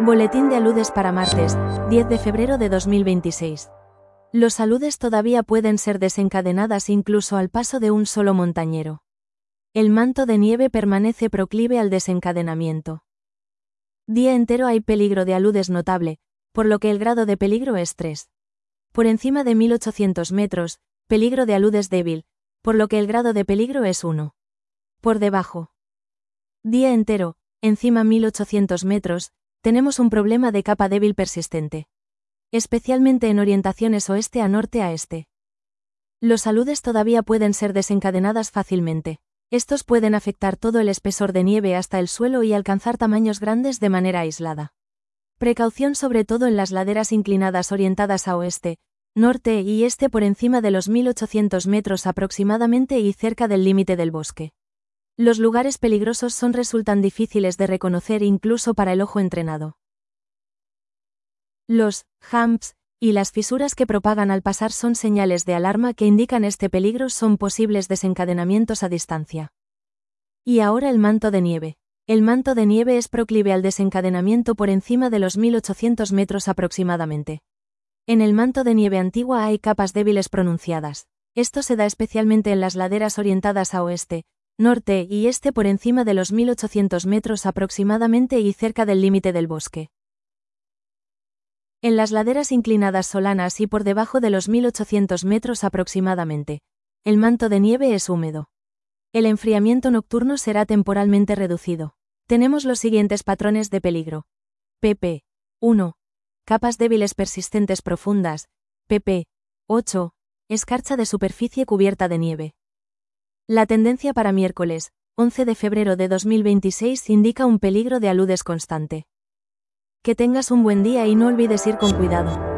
Boletín de aludes para martes, 10 de febrero de 2026. Los aludes todavía pueden ser desencadenadas incluso al paso de un solo montañero. El manto de nieve permanece proclive al desencadenamiento. Día entero hay peligro de aludes notable, por lo que el grado de peligro es 3. Por encima de 1800 metros, peligro de aludes débil, por lo que el grado de peligro es 1. Por debajo. Día entero, encima 1800 metros, tenemos un problema de capa débil persistente. Especialmente en orientaciones oeste a norte a este. Los aludes todavía pueden ser desencadenadas fácilmente. Estos pueden afectar todo el espesor de nieve hasta el suelo y alcanzar tamaños grandes de manera aislada. Precaución sobre todo en las laderas inclinadas orientadas a oeste, norte y este por encima de los 1800 metros aproximadamente y cerca del límite del bosque. Los lugares peligrosos resultan difíciles de reconocer incluso para el ojo entrenado. Los humps y las fisuras que propagan al pasar son señales de alarma que indican este peligro, son posibles desencadenamientos a distancia. Y ahora el manto de nieve. El manto de nieve es proclive al desencadenamiento por encima de los 1800 metros aproximadamente. En el manto de nieve antigua hay capas débiles pronunciadas. Esto se da especialmente en las laderas orientadas a oeste, norte y este por encima de los 1800 metros aproximadamente y cerca del límite del bosque. En las laderas inclinadas solanas y por debajo de los 1800 metros aproximadamente, el manto de nieve es húmedo. El enfriamiento nocturno será temporalmente reducido. Tenemos los siguientes patrones de peligro. pp. 1. Capas débiles persistentes profundas. pp. 8. Escarcha de superficie cubierta de nieve. La tendencia para miércoles, 11 de febrero de 2026 indica un peligro de aludes constante. Que tengas un buen día y no olvides ir con cuidado.